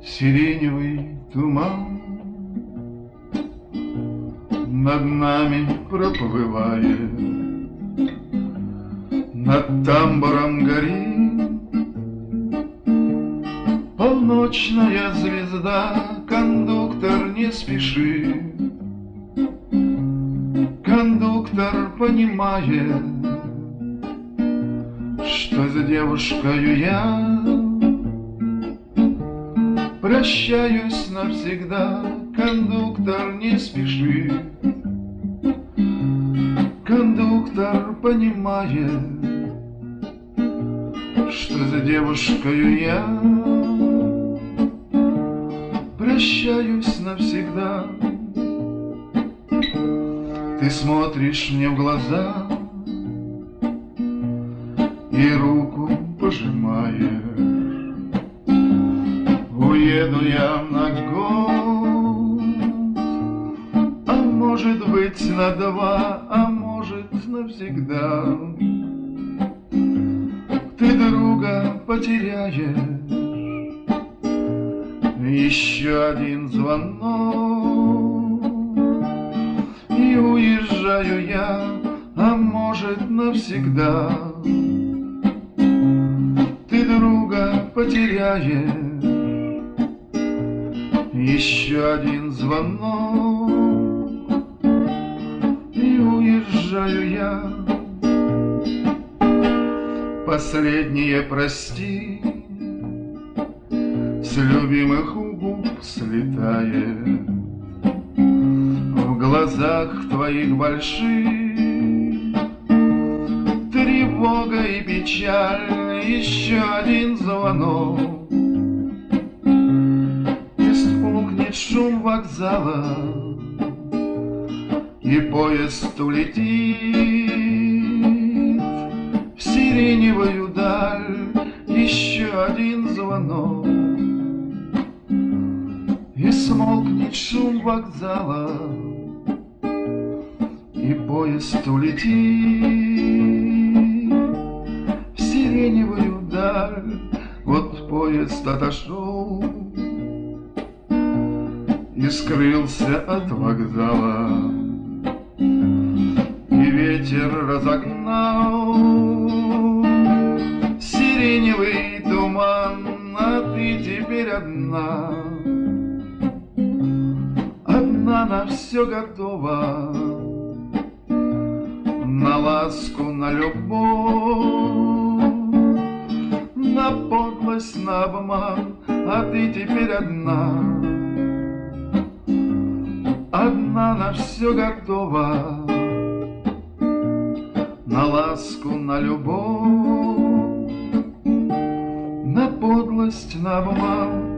Сиреневый туман над нами проплывает, над тамбуром горит полночная звезда. Кондуктор, не спеши, кондуктор понимает, что с девушкою я прощаюсь навсегда. Кондуктор, не спеши, кондуктор понимает, что за девушкою я прощаюсь навсегда. Ты смотришь мне в глаза и руку пожимаешь. Уеду я на год, а может быть на два, а может навсегда. Ты друга потеряешь, еще один звонок, и уезжаю я, а может навсегда. Ты друга потеряешь, еще один звонок, и уезжаю я. Последнее прости с любимых губ слетает. В глазах твоих больших тревога и печаль. Еще один звонок, и смолкнет шум вокзала, и поезд улетит в сиреневую даль. Еще один звонок, и смолкнет шум вокзала, и поезд улетит в сиреневую даль. Вот поезд отошел и скрылся от вокзала, и ветер разогнал сиреневый туман. А ты теперь одна, одна на все готова, на ласку, на любовь, на подлость, на обман. А ты теперь одна, одна на все готова, на ласку, на любовь, на подлость, на обман.